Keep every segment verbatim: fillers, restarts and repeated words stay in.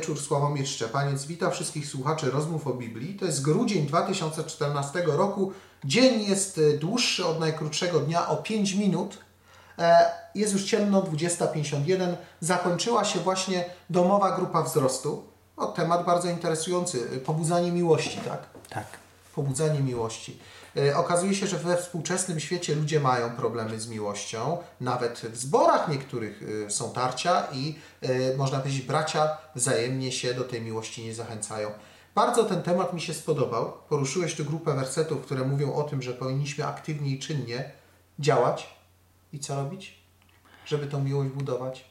wieczór, Sławomir Szczepaniec. Witam wszystkich słuchaczy Rozmów o Biblii. To jest grudzień dwa tysiące czternastego roku. Dzień jest dłuższy od najkrótszego dnia o pięć minut. Jest już ciemno, dwudziesta pięćdziesiąt jeden. Zakończyła się właśnie domowa grupa wzrostu. O, temat bardzo interesujący. Pobudzanie miłości, tak? Tak. Pobudzanie miłości. Okazuje się, że we współczesnym świecie ludzie mają problemy z miłością. Nawet w zborach niektórych są tarcia i można powiedzieć, bracia wzajemnie się do tej miłości nie zachęcają. Bardzo ten temat mi się spodobał. Poruszyłeś tu grupę wersetów, które mówią o tym, że powinniśmy aktywnie i czynnie działać. I co robić, żeby tą miłość budować?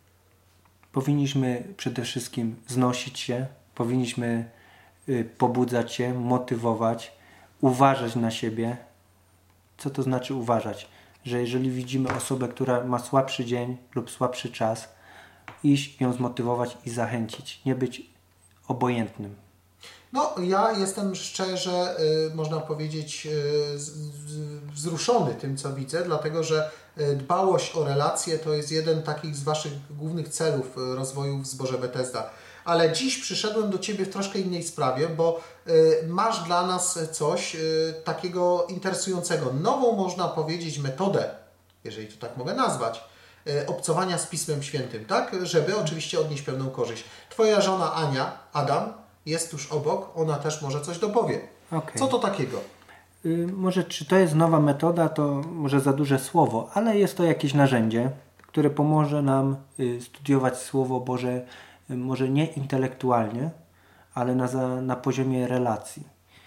Powinniśmy przede wszystkim wznosić się, powinniśmy pobudzać się, motywować, uważać na siebie. Co to znaczy uważać? Że jeżeli widzimy osobę, która ma słabszy dzień lub słabszy czas, iść ją zmotywować i zachęcić. Nie być obojętnym. No, ja jestem szczerze, y, można powiedzieć, y, z, z, wzruszony tym, co widzę, dlatego że y, dbałość o relacje to jest jeden takich z Waszych głównych celów y, rozwoju w zborze Bethesda. Ale dziś przyszedłem do Ciebie w troszkę innej sprawie, bo y, masz dla nas coś y, takiego interesującego. Nową, można powiedzieć, metodę, jeżeli to tak mogę nazwać, y, obcowania z Pismem Świętym, tak? Żeby oczywiście odnieść pewną korzyść. Twoja żona Ania, Adam, jest tuż obok, ona też może coś dopowie. Okay. Co to takiego? Y, może czy to jest nowa metoda, to może za duże słowo, ale jest to jakieś narzędzie, które pomoże nam y, studiować Słowo Boże, y, może nie intelektualnie, ale na, za, na poziomie relacji.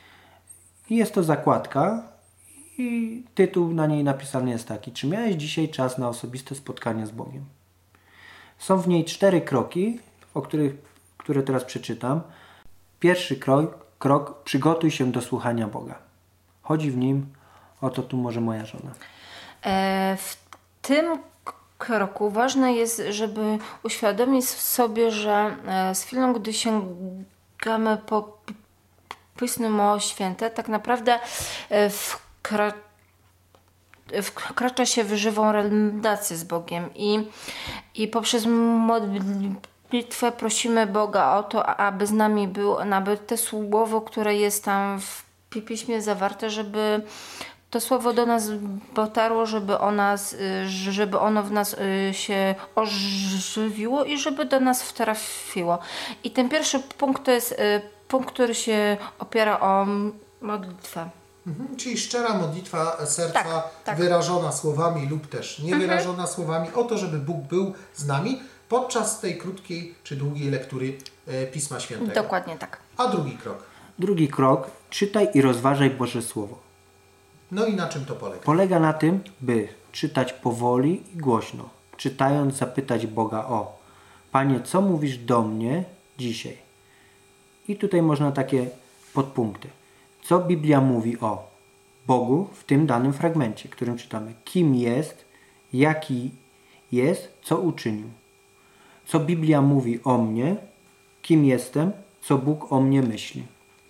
I jest to zakładka i tytuł na niej napisany jest taki: czy miałeś dzisiaj czas na osobiste spotkanie z Bogiem? Są w niej cztery kroki, o których, które teraz przeczytam. Pierwszy krok, krok, przygotuj się do słuchania Boga. Chodzi w nim, oto tu może moja żona. E, w tym kroku ważne jest, żeby uświadomić sobie, że e, z chwilą, gdy sięgamy po Pismo Święte, tak naprawdę e, wkra wkracza się w żywą relację z Bogiem i, i poprzez modlitwę prosimy Boga o to, aby z nami był, aby te słowo, które jest tam w Piśmie zawarte, żeby to słowo do nas dotarło, żeby, o nas, żeby ono w nas się ożywiło i żeby do nas wtrafiło. I ten pierwszy punkt to jest punkt, który się opiera o modlitwę. Mhm, czyli szczera modlitwa serca, tak, tak. wyrażona słowami lub też niewyrażona mhm. słowami, o to, żeby Bóg był z nami podczas tej krótkiej czy długiej lektury e, Pisma Świętego. Dokładnie tak. A drugi krok? Drugi krok, czytaj i rozważaj Boże Słowo. No i na czym to polega? Polega na tym, by czytać powoli i głośno. Czytając zapytać Boga o: Panie, co mówisz do mnie dzisiaj? I tutaj można takie podpunkty. Co Biblia mówi o Bogu w tym danym fragmencie, którym czytamy? Kim jest, jaki jest, co uczynił. Co Biblia mówi o mnie, kim jestem, co Bóg o mnie myśli.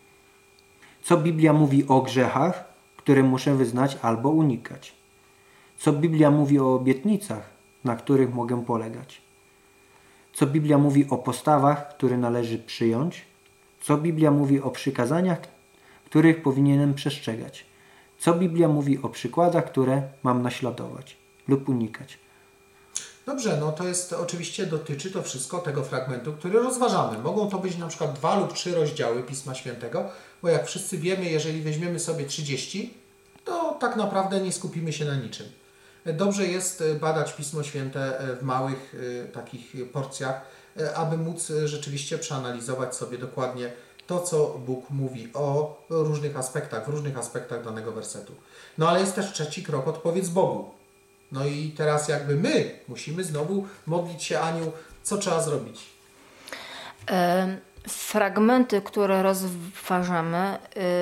Co Biblia mówi o grzechach, które muszę wyznać albo unikać. Co Biblia mówi o obietnicach, na których mogę polegać. Co Biblia mówi o postawach, które należy przyjąć. Co Biblia mówi o przykazaniach, których powinienem przestrzegać. Co Biblia mówi o przykładach, które mam naśladować lub unikać. Dobrze, no to jest oczywiście, dotyczy to wszystko tego fragmentu, który rozważamy. Mogą to być na przykład dwa lub trzy rozdziały Pisma Świętego, bo jak wszyscy wiemy, jeżeli weźmiemy sobie trzydzieści, to tak naprawdę nie skupimy się na niczym. Dobrze jest badać Pismo Święte w małych takich porcjach, aby móc rzeczywiście przeanalizować sobie dokładnie to, co Bóg mówi o różnych aspektach, w różnych aspektach danego wersetu. No ale jest też trzeci krok, odpowiedz Bogu. No i teraz jakby my musimy znowu modlić się, Aniu, co trzeba zrobić? E, fragmenty, które rozważamy,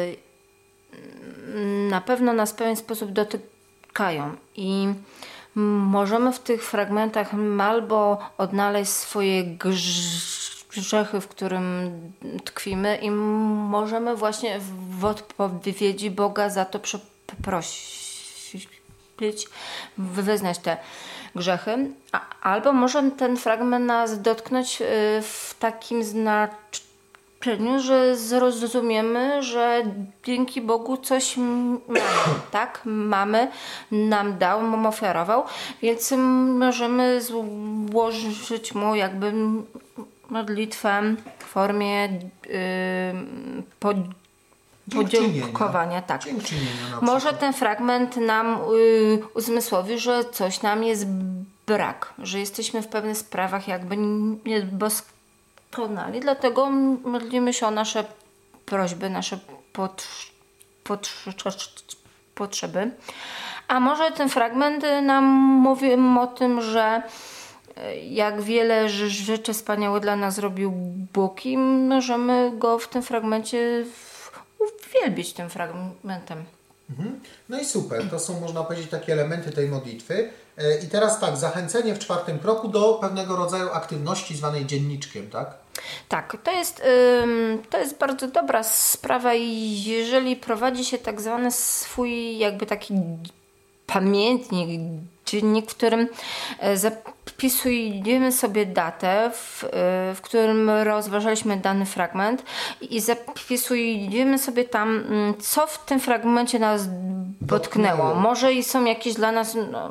y, na pewno nas w pewien sposób dotykają i możemy w tych fragmentach albo odnaleźć swoje grzechy, w którym tkwimy, i możemy właśnie w odpowiedzi Boga za to przeprosić, wyznać te grzechy, a, albo może ten fragment nas dotknąć w takim znaczeniu, że zrozumiemy, że dzięki Bogu coś mamy, tak? Mamy, nam dał, nam ofiarował, więc możemy złożyć mu jakby modlitwę w formie yy, pod podziękowania, tak. Może ten fragment nam y, uzmysłowi, że coś nam jest brak, że jesteśmy w pewnych sprawach jakby niedoskonali, dlatego modlimy się o nasze prośby, nasze pot, pot, potrzeby. A może ten fragment nam mówi o tym, że jak wiele rzeczy wspaniałe dla nas zrobił Bóg i możemy go w tym fragmencie uwielbić tym fragmentem. Mhm. No i super, to są, można powiedzieć, takie elementy tej modlitwy. I teraz tak, zachęcenie w czwartym kroku do pewnego rodzaju aktywności zwanej dzienniczkiem, tak? Tak, to jest, to jest bardzo dobra sprawa i jeżeli prowadzi się tak zwany swój jakby taki pamiętnik, dziennik, w którym zapisujemy sobie datę, w, w którym rozważaliśmy dany fragment i zapisujemy sobie tam, co w tym fragmencie nas dotknęło. Może i są jakieś dla nas no,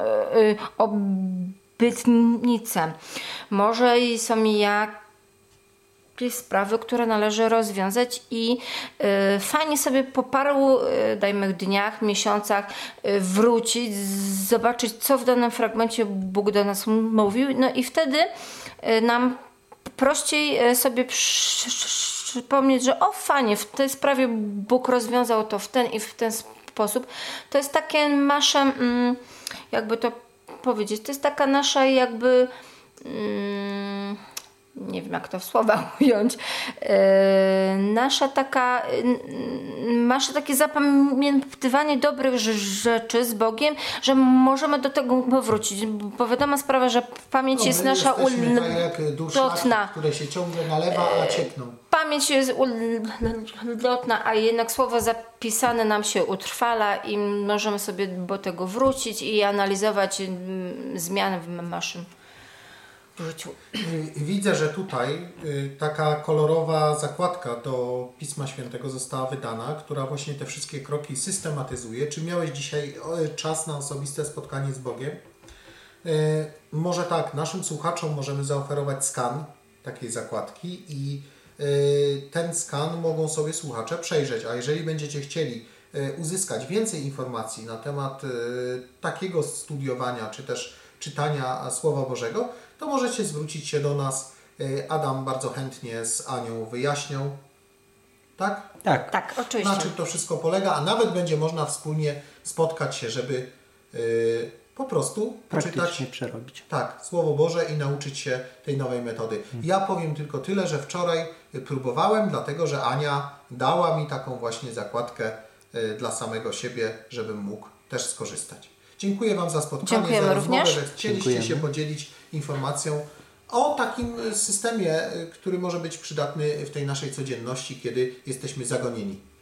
obietnice, może i są jakieś sprawy, które należy rozwiązać i y, fajnie sobie po paru, y, dajmy dniach, miesiącach y, wrócić, z, zobaczyć, co w danym fragmencie Bóg do nas mówił, no i wtedy y, nam prościej y, sobie przypomnieć, że o fajnie, w tej sprawie Bóg rozwiązał to w ten i w ten sposób. To jest takie nasze, mm, jakby to powiedzieć, to jest taka nasza jakby mm, nie wiem jak to w słowa ująć, yy, nasza taka, yy, nasze takie zapamiętywanie dobrych rzeczy z Bogiem, że możemy do tego wrócić, bo wiadoma sprawa, że pamięć no, jest nasza ulotna, które się ciągle nalewa, a ciekną. Pamięć jest ulotna, a jednak słowo zapisane nam się utrwala i możemy sobie do tego wrócić i analizować yy, zmiany w naszym życiu. Widzę, że tutaj taka kolorowa zakładka do Pisma Świętego została wydana, która właśnie te wszystkie kroki systematyzuje. Czy miałeś dzisiaj czas na osobiste spotkanie z Bogiem? Może tak, naszym słuchaczom możemy zaoferować skan takiej zakładki i ten skan mogą sobie słuchacze przejrzeć, a jeżeli będziecie chcieli uzyskać więcej informacji na temat takiego studiowania, czy też czytania Słowa Bożego, to możecie zwrócić się do nas. Adam bardzo chętnie z Anią wyjaśnią. Tak? Tak. Tak, oczywiście. Na czym to wszystko polega, a nawet będzie można wspólnie spotkać się, żeby yy, po prostu poczytać przerobić. Tak, Słowo Boże i nauczyć się tej nowej metody. Hmm. Ja powiem tylko tyle, że wczoraj próbowałem, dlatego że Ania dała mi taką właśnie zakładkę yy, dla samego siebie, żebym mógł też skorzystać. Dziękuję Wam za spotkanie, Dziękujemy za rozmowę, również. że chcieliście Dziękujemy. się podzielić informacją o takim systemie, który może być przydatny w tej naszej codzienności, kiedy jesteśmy zagonieni.